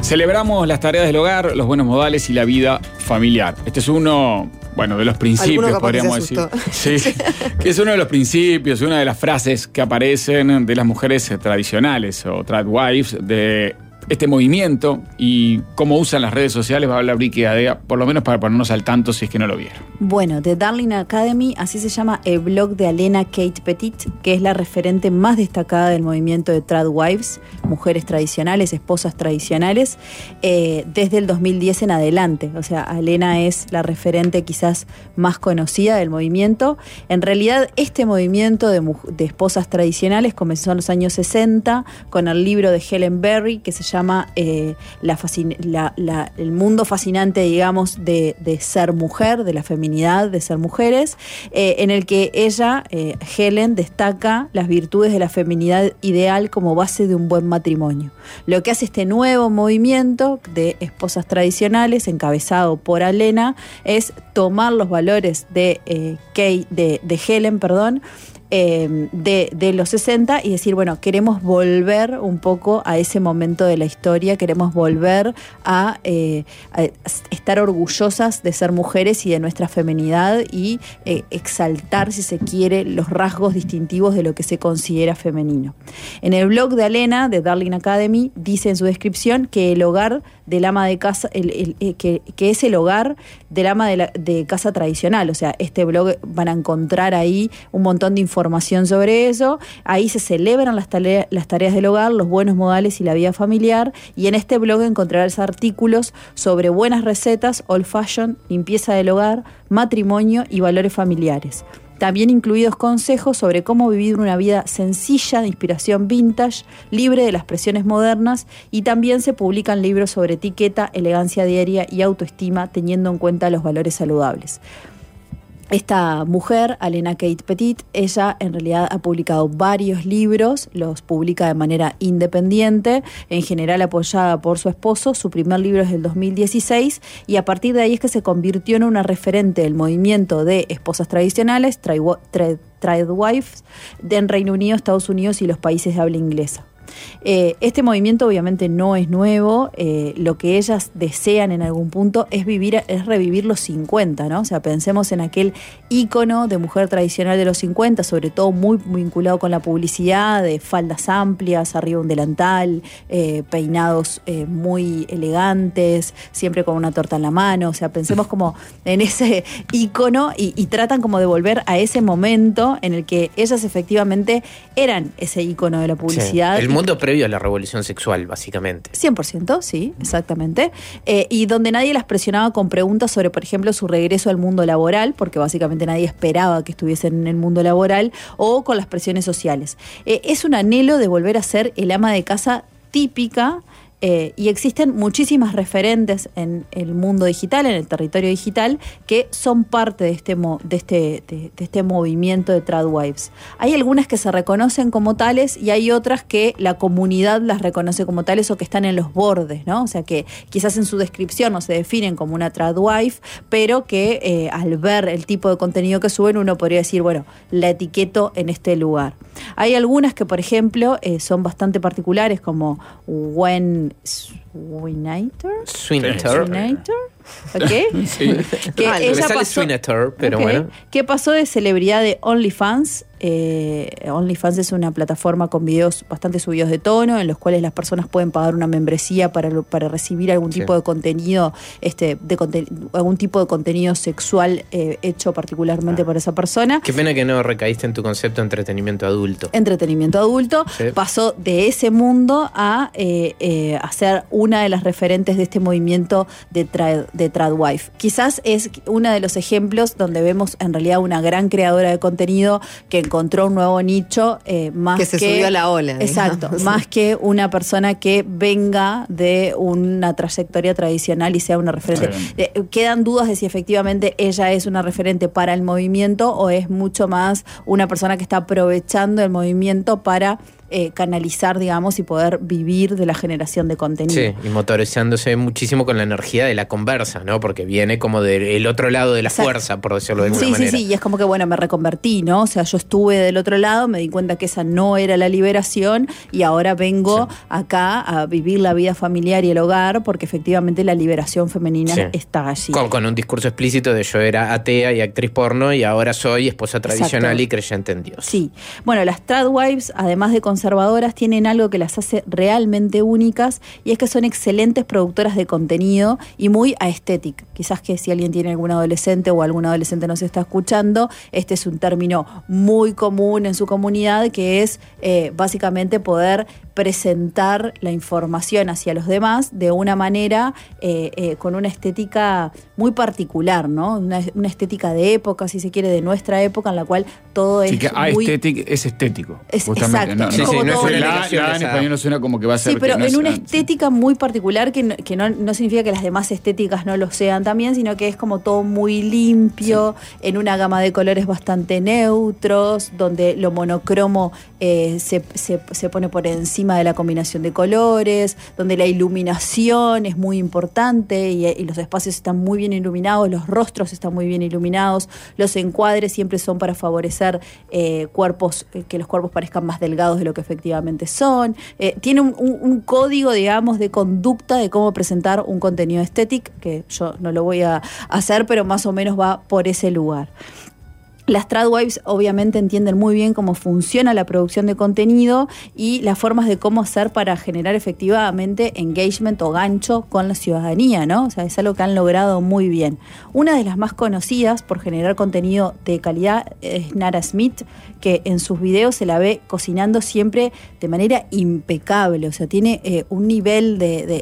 Celebramos las tareas del hogar, los buenos modales y la vida familiar. Este es uno, bueno, de los principios, podríamos decir. Sí, que es uno de los principios, una de las frases que aparecen de las mujeres tradicionales o tradwives de este movimiento y cómo usan las redes sociales. Va a hablar Vicky Gadea, por lo menos para ponernos al tanto si es que no lo vieron. Bueno, The Darling Academy, así se llama el blog de Alena Kate Petit, que es la referente más destacada del movimiento de tradwives, mujeres tradicionales, esposas tradicionales, desde el 2010 en adelante. O sea, Alena es la referente quizás más conocida del movimiento. En realidad, este movimiento de esposas tradicionales comenzó en los años 60 con el libro de Helen Berry, que se llama el mundo fascinante, digamos, de ser mujer, de la feminidad, de ser mujeres, en el que ella, Helen, destaca las virtudes de la feminidad ideal como base de un buen matrimonio. Lo que hace este nuevo movimiento de esposas tradicionales, encabezado por Alena, es tomar los valores de Helen, de los 60 y decir, bueno, queremos volver un poco a ese momento de la historia, queremos volver a estar orgullosas de ser mujeres y de nuestra feminidad y exaltar, si se quiere, los rasgos distintivos de lo que se considera femenino. En el blog de Alena, de Darling Academy, dice en su descripción que el hogar del ama de casa, que es el hogar del ama de casa tradicional. O sea, este blog van a encontrar ahí un montón de información sobre eso. Ahí se celebran las tareas del hogar, los buenos modales y la vida familiar. Y en este blog encontrarás artículos sobre buenas recetas, old fashion, limpieza del hogar, matrimonio y valores familiares. También incluidos consejos sobre cómo vivir una vida sencilla, de inspiración vintage, libre de las presiones modernas, y también se publican libros sobre etiqueta, elegancia diaria y autoestima, teniendo en cuenta los valores saludables. Esta mujer, Alena Kate Petit, ella en realidad ha publicado varios libros, los publica de manera independiente, en general apoyada por su esposo. Su primer libro es del 2016 y a partir de ahí es que se convirtió en una referente del movimiento de esposas tradicionales, tradwives, en Reino Unido, Estados Unidos y los países de habla inglesa. Este movimiento obviamente no es nuevo. Lo que ellas desean en algún punto es revivir los 50, ¿no? O sea, pensemos en aquel ícono de mujer tradicional de los 50, sobre todo muy vinculado con la publicidad, de faldas amplias, arriba un delantal, peinados muy elegantes, siempre con una torta en la mano. O sea, pensemos como en ese ícono y tratan como de volver a ese momento en el que ellas efectivamente eran ese ícono de la publicidad. Sí, el mundo previo a la revolución sexual, básicamente. 100%, sí, exactamente. Y donde nadie las presionaba con preguntas sobre, por ejemplo, su regreso al mundo laboral, porque básicamente nadie esperaba que estuviesen en el mundo laboral, o con las presiones sociales. Es un anhelo de volver a ser el ama de casa típica. Y existen muchísimas referentes en el mundo digital, en el territorio digital, que son parte de este movimiento de tradwives. Hay algunas que se reconocen como tales y hay otras que la comunidad las reconoce como tales o que están en los bordes, ¿no? O sea, que quizás en su descripción no se definen como una tradwife, pero que al ver el tipo de contenido que suben uno podría decir, bueno, la etiqueto en este lugar. Hay algunas que, por ejemplo, son bastante particulares, como Swinator. ¿Okay? Sí. Que ella sale Swinator, pero bueno. ¿Qué pasó de celebridad de OnlyFans? OnlyFans es una plataforma con videos bastante subidos de tono, en los cuales las personas pueden pagar una membresía para recibir algún tipo de contenido, algún tipo de contenido sexual hecho particularmente por esa persona. Qué pena que no recaíste en tu concepto de entretenimiento adulto. Entretenimiento adulto. Sí. Pasó de ese mundo a ser una de las referentes de este movimiento de tradwife. Quizás es uno de los ejemplos donde vemos en realidad una gran creadora de contenido que encontró un nuevo nicho, más que se subió a la ola. Exacto, digamos. Más que una persona que venga de una trayectoria tradicional y sea una referente. Quedan dudas de si efectivamente ella es una referente para el movimiento o es mucho más una persona que está aprovechando el movimiento para canalizar, digamos, y poder vivir de la generación de contenido. Sí, y motorizándose muchísimo con la energía de la conversa, ¿no? Porque viene como del otro lado de la fuerza, por decirlo de alguna manera. Sí, y es como que, bueno, me reconvertí, ¿no? O sea, yo estuve del otro lado, me di cuenta que esa no era la liberación y ahora vengo acá a vivir la vida familiar y el hogar porque efectivamente la liberación femenina está allí. Con un discurso explícito de yo era atea y actriz porno y ahora soy esposa tradicional y creyente en Dios. Sí. Bueno, las tradwives, además de conservadoras, tienen algo que las hace realmente únicas y es que son excelentes productoras de contenido y muy aesthetic. Quizás que si alguien tiene algún adolescente o algún adolescente nos está escuchando, este es un término muy común en su comunidad que es básicamente poder presentar la información hacia los demás de una manera con una estética muy particular, ¿no? Una estética de época, si se quiere, de nuestra época, en la cual todo es que muy... es estético. Exacto. No, en español no suena como que va a ser... Sí, pero en una estética muy particular que no significa que las demás estéticas no lo sean también, sino que es como todo muy limpio, en una gama de colores bastante neutros, donde lo monocromo se pone por encima de la combinación de colores, donde la iluminación es muy importante y los espacios están muy bien iluminados, los rostros están muy bien iluminados, los encuadres siempre son para favorecer cuerpos, que los cuerpos parezcan más delgados de lo que efectivamente son. Tiene un código, digamos, de conducta de cómo presentar un contenido estético, que yo no lo voy a hacer, pero más o menos va por ese lugar. Las tradwives obviamente entienden muy bien cómo funciona la producción de contenido y las formas de cómo hacer para generar efectivamente engagement o gancho con la ciudadanía, ¿no? O sea, es algo que han logrado muy bien. Una de las más conocidas por generar contenido de calidad es Nara Smith, que en sus videos se la ve cocinando siempre de manera impecable, o sea, tiene un nivel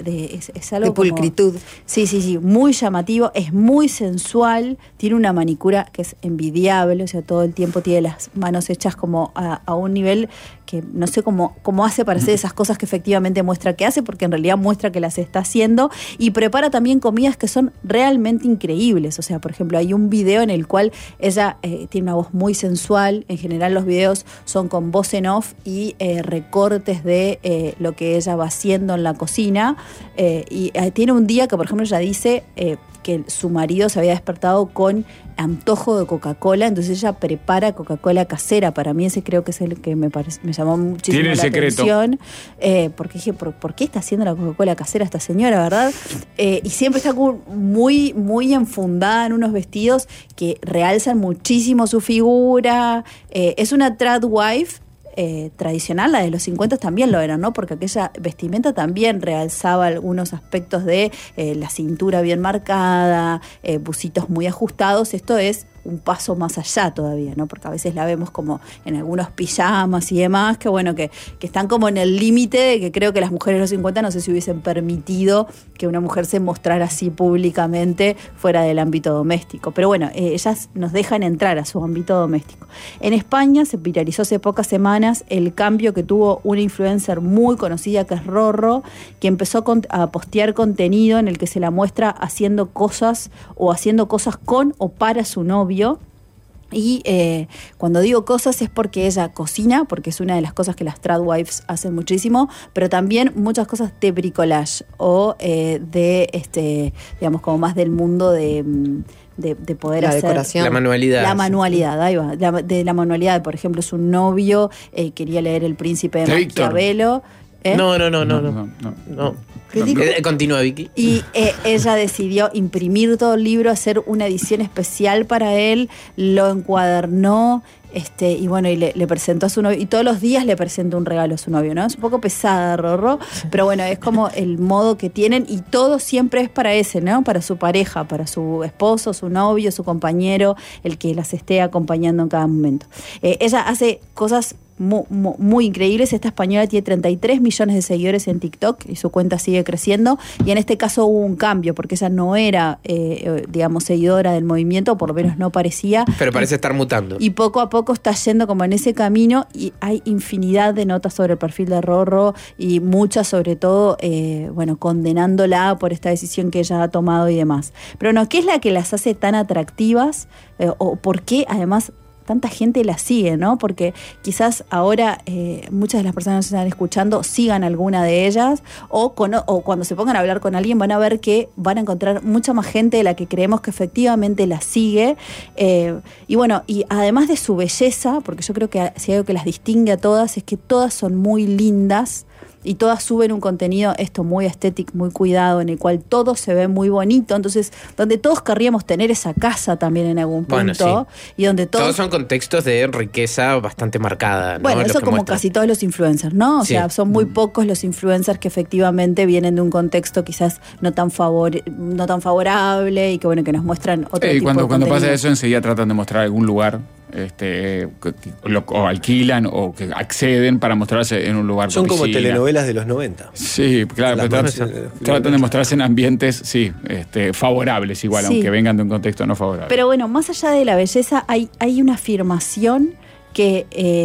es algo de pulcritud. Como, sí, muy llamativo, es muy sensual, tiene una manicura que es envidiable. O sea, todo el tiempo tiene las manos hechas como a un nivel que no sé cómo hace para hacer esas cosas que efectivamente muestra que hace, porque en realidad muestra que las está haciendo, y prepara también comidas que son realmente increíbles. O sea, por ejemplo, hay un video en el cual ella tiene una voz muy sensual. En general los videos son con voz en off y recortes de lo que ella va haciendo en la cocina, y tiene un día que, por ejemplo, ella dice que su marido se había despertado con antojo de Coca-Cola, entonces ella prepara Coca-Cola casera. Para mí ese creo que es el que me llamó muchísimo la atención, porque dije, ¿por qué está haciendo la Coca-Cola casera esta señora, verdad? Y siempre está muy, muy enfundada en unos vestidos que realzan muchísimo su figura. Es una tradwife tradicional, la de los 50 también lo era, ¿no? Porque aquella vestimenta también realzaba algunos aspectos de la cintura bien marcada, bucitos muy ajustados. Esto es un paso más allá todavía, ¿no? Porque a veces la vemos como en algunos pijamas y demás, que bueno, que están como en el límite de que creo que las mujeres de los 50 no sé si hubiesen permitido que una mujer se mostrara así públicamente fuera del ámbito doméstico. Pero bueno, ellas nos dejan entrar a su ámbito doméstico. En España se viralizó hace pocas semanas el cambio que tuvo una influencer muy conocida que es Rorro, que empezó a postear contenido en el que se la muestra haciendo cosas con o para su novio. Y cuando digo cosas es porque ella cocina, porque es una de las cosas que las tradwives hacen muchísimo, pero también muchas cosas de bricolage o digamos, como más del mundo de poder la hacer decoración. La manualidad. La manualidad, ahí va. De la manualidad, por ejemplo, su novio quería leer El Príncipe de Maquiavelo. No. ¿Qué dijo? Continúa, Vicky. Y ella decidió imprimir todo el libro, hacer una edición especial para él, lo encuadernó, y bueno, y le presentó a su novio, y todos los días le presenta un regalo a su novio, ¿no? Es un poco pesada, Rorro, pero bueno, es como el modo que tienen, y todo siempre es para ese, ¿no? Para su pareja, para su esposo, su novio, su compañero, el que las esté acompañando en cada momento. Ella hace cosas muy increíbles. Esta española tiene 33 millones de seguidores en TikTok y su cuenta sigue creciendo, y en este caso hubo un cambio porque ella no era digamos seguidora del movimiento, por lo menos no parecía, pero parece estar mutando, y poco a poco está yendo como en ese camino, y hay infinidad de notas sobre el perfil de Rorro y muchas sobre todo condenándola por esta decisión que ella ha tomado y demás. Pero no, ¿qué es la que las hace tan atractivas? O por qué además tanta gente la sigue, ¿no? Porque quizás ahora muchas de las personas que nos están escuchando sigan alguna de ellas o cuando se pongan a hablar con alguien van a ver que van a encontrar mucha más gente de la que creemos que efectivamente la sigue. Y bueno, y además de su belleza, porque yo creo que si hay algo que las distingue a todas es que todas son muy lindas y todas suben un contenido muy estético, muy cuidado, en el cual todo se ve muy bonito, entonces donde todos querríamos tener esa casa también en algún punto, bueno, sí. Y donde todos son contextos de riqueza bastante marcada, ¿no? Bueno, eso como casi todos los influencers, ¿no? O sea, son muy pocos los influencers que efectivamente vienen de un contexto quizás no tan favorable y que bueno, que nos muestran otro tipo de contenido. Cuando pasa eso, enseguida tratan de mostrar algún lugar o alquilan o que acceden para mostrarse en un lugar. Son como telenovelas de los 90. Sí, claro, pero tratan de mostrarse en ambientes favorables igual, aunque vengan de un contexto no favorable. Pero bueno, más allá de la belleza hay una afirmación que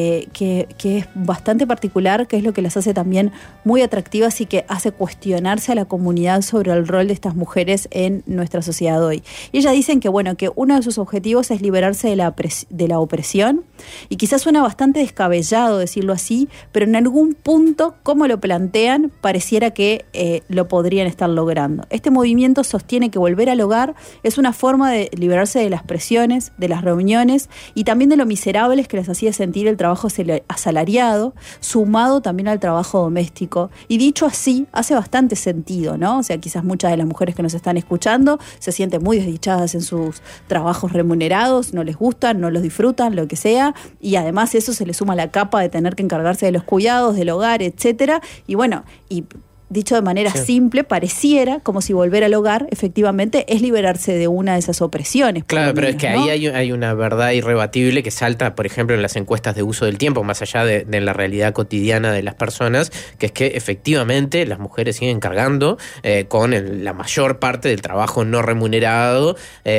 es bastante particular, que es lo que las hace también muy atractivas y que hace cuestionarse a la comunidad sobre el rol de estas mujeres en nuestra sociedad hoy. Y ellas dicen que uno de sus objetivos es liberarse de la opresión, y quizás suena bastante descabellado decirlo así, pero en algún punto, como lo plantean, pareciera que lo podrían estar logrando. Este movimiento sostiene que volver al hogar es una forma de liberarse de las presiones, de las reuniones y también de lo miserables que les hacía sentir el trabajo asalariado, sumado también al trabajo doméstico. Y dicho así, hace bastante sentido, ¿no? O sea, quizás muchas de las mujeres que nos están escuchando se sienten muy desdichadas en sus trabajos remunerados, no les gustan, no los disfrutan, lo que sea, y además eso se le suma la capa de tener que encargarse de los cuidados, del hogar, etcétera. Y bueno, dicho de manera simple, pareciera como si volver al hogar efectivamente es liberarse de una de esas opresiones. Claro, pero es que ahí hay una verdad irrebatible que salta, por ejemplo, en las encuestas de uso del tiempo, más allá de la realidad cotidiana de las personas, que es que efectivamente las mujeres siguen cargando con la mayor parte del trabajo no remunerado,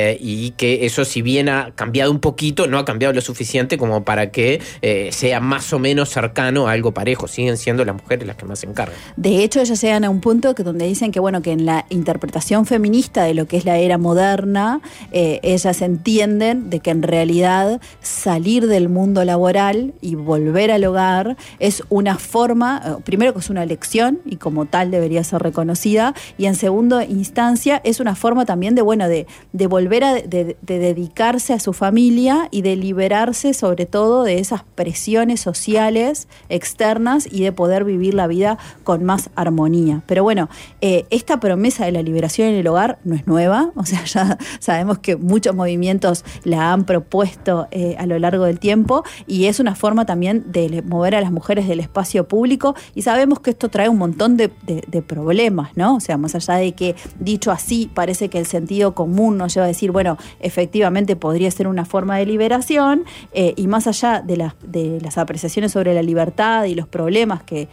y que eso, si bien ha cambiado un poquito, no ha cambiado lo suficiente como para que sea más o menos cercano a algo parejo. Siguen siendo las mujeres las que más se encargan. De hecho, ellas llegan a un punto donde dicen que en la interpretación feminista de lo que es la era moderna, ellas entienden de que en realidad salir del mundo laboral y volver al hogar es una forma, primero que es una elección y como tal debería ser reconocida, y en segunda instancia es una forma también de volver de dedicarse a su familia y de liberarse sobre todo de esas presiones sociales externas y de poder vivir la vida con más armonía. Pero bueno, esta promesa de la liberación en el hogar no es nueva, o sea, ya sabemos que muchos movimientos la han propuesto a lo largo del tiempo, y es una forma también de mover a las mujeres del espacio público, y sabemos que esto trae un montón de problemas, ¿no? O sea, más allá de que dicho así parece que el sentido común nos lleva a decir, bueno, efectivamente podría ser una forma de liberación, y más allá de las apreciaciones sobre la libertad y los problemas que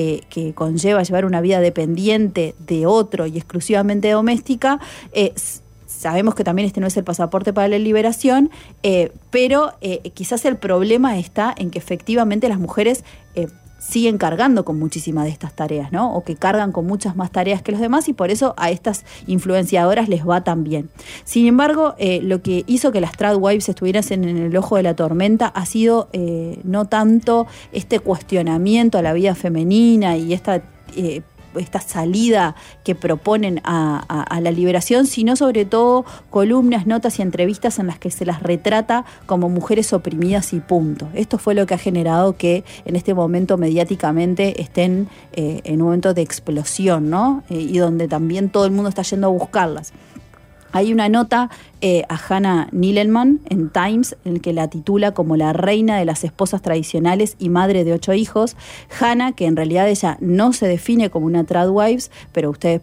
conlleva llevar una vida dependiente de otro y exclusivamente doméstica, sabemos que también este no es el pasaporte para la liberación, pero quizás el problema está en que efectivamente las mujeres siguen cargando con muchísimas de estas tareas, ¿no? O que cargan con muchas más tareas que los demás, y por eso a estas influenciadoras les va tan bien. Sin embargo, lo que hizo que las tradwives estuvieran en el ojo de la tormenta ha sido no tanto este cuestionamiento a la vida femenina y esta salida que proponen a la liberación, sino sobre todo columnas, notas y entrevistas en las que se las retrata como mujeres oprimidas y punto. Esto fue lo que ha generado que en este momento mediáticamente estén en un momento de explosión, ¿no? Y donde también todo el mundo está yendo a buscarlas. Hay una nota a Hannah Needleman en Times en el que la titula como la reina de las esposas tradicionales y madre de 8 hijos. Hannah, que en realidad ella no se define como una tradwife, pero ustedes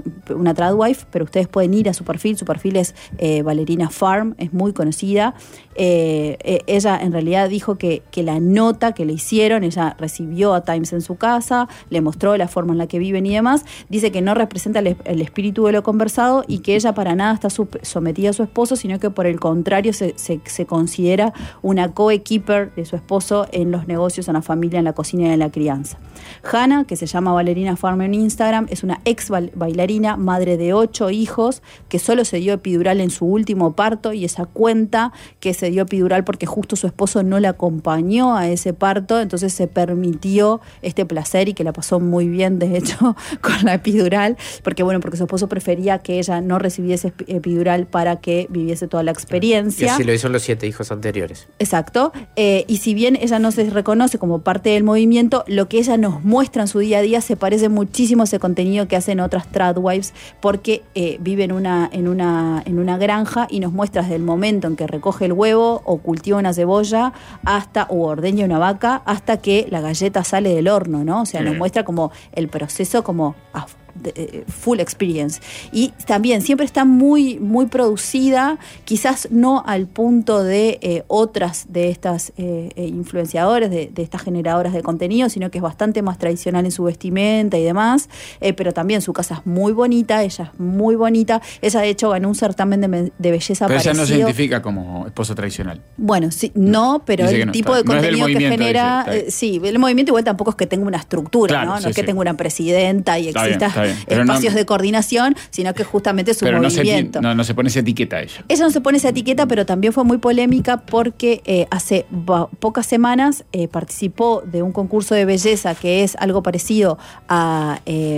pueden ir a su perfil. Su perfil es Ballerina Farm, es muy conocida. Ella en realidad dijo que la nota que le hicieron, ella recibió a Times en su casa, le mostró la forma en la que viven y demás. Dice que no representa el espíritu de lo conversado y que ella para nada nada está sometida a su esposo, sino que por el contrario se considera una co-keeper de su esposo en los negocios, en la familia, en la cocina y en la crianza. Hannah, que se llama Ballerina Farmer en Instagram, es una ex bailarina, madre de 8 hijos, que solo se dio epidural en su último parto, y esa cuenta que se dio epidural porque justo su esposo no la acompañó a ese parto, entonces se permitió este placer y que la pasó muy bien, de hecho, con la epidural, porque su esposo prefería que ella no recibiese epidural para que viviese toda la experiencia. Y así lo hizo los 7 hijos anteriores. Exacto. Y si bien ella no se reconoce como parte del movimiento, lo que ella nos muestra en su día a día se parece muchísimo a ese contenido que hacen otras tradwives, porque vive en una granja y nos muestra desde el momento en que recoge el huevo o cultiva una cebolla o ordeña una vaca hasta que la galleta sale del horno, ¿no? O sea, nos muestra como el proceso como full experience. Y también siempre está muy, muy producida, quizás no al punto de otras de estas influenciadoras, de estas generadoras de contenido, sino que es bastante más tradicional en su vestimenta y demás, pero también su casa es muy bonita, ella es muy bonita. Ella de hecho ganó un certamen de belleza pero parecido. Ella no se identifica como esposa tradicional. Bueno, sí, no, pero el tipo de contenido que genera, sí, el movimiento igual tampoco es que tenga una estructura, claro, ¿no? No es que tenga una presidenta y exista espacios de coordinación, sino que justamente es un movimiento. No se pone esa etiqueta ella. Ella no se pone esa etiqueta, pero también fue muy polémica porque hace pocas semanas participó de un concurso de belleza que es algo parecido a,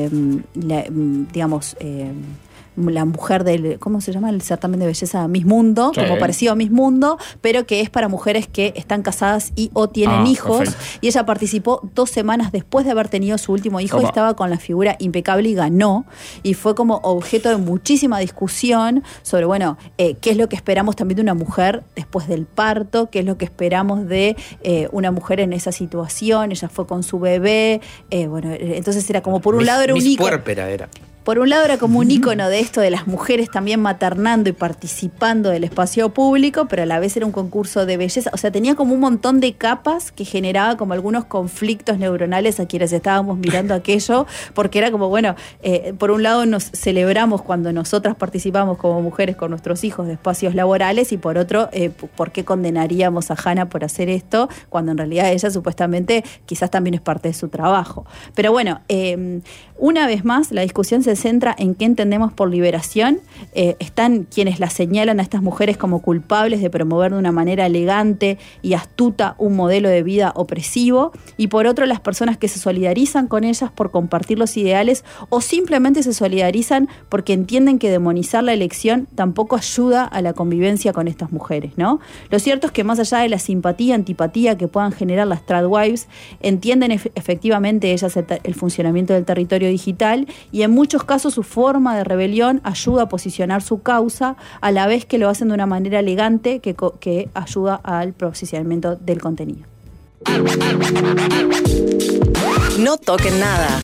la mujer del, ¿cómo se llama? El certamen de belleza Miss Mundo, como parecido a Miss Mundo, pero que es para mujeres que están casadas y o tienen hijos. Perfecto. Y ella participó 2 semanas después de haber tenido su último hijo y estaba con la figura impecable y ganó. Y fue como objeto de muchísima discusión sobre, qué es lo que esperamos también de una mujer después del parto, qué es lo que esperamos de una mujer en esa situación. Ella fue con su bebé. Entonces era como, por un lado era un ícono. Puérpera era. Por un lado era como un ícono de esto de las mujeres también maternando y participando del espacio público, pero a la vez era un concurso de belleza. O sea, tenía como un montón de capas que generaba como algunos conflictos neuronales a quienes estábamos mirando aquello, porque era como, por un lado nos celebramos cuando nosotras participamos como mujeres con nuestros hijos de espacios laborales, y por otro, ¿por qué condenaríamos a Hannah por hacer esto? Cuando en realidad ella supuestamente quizás también es parte de su trabajo. Pero una vez más, la discusión se centra en qué entendemos por liberación. Están quienes la señalan a estas mujeres como culpables de promover de una manera elegante y astuta un modelo de vida opresivo, y por otro las personas que se solidarizan con ellas por compartir los ideales, o simplemente se solidarizan porque entienden que demonizar la elección tampoco ayuda a la convivencia con estas mujeres, ¿no? Lo cierto es que más allá de la simpatía, antipatía que puedan generar las tradwives, entienden efectivamente ellas el funcionamiento del territorio digital, y en muchos casos su forma de rebelión ayuda a posicionar su causa, a la vez que lo hacen de una manera elegante que ayuda al posicionamiento del contenido. No toquen nada.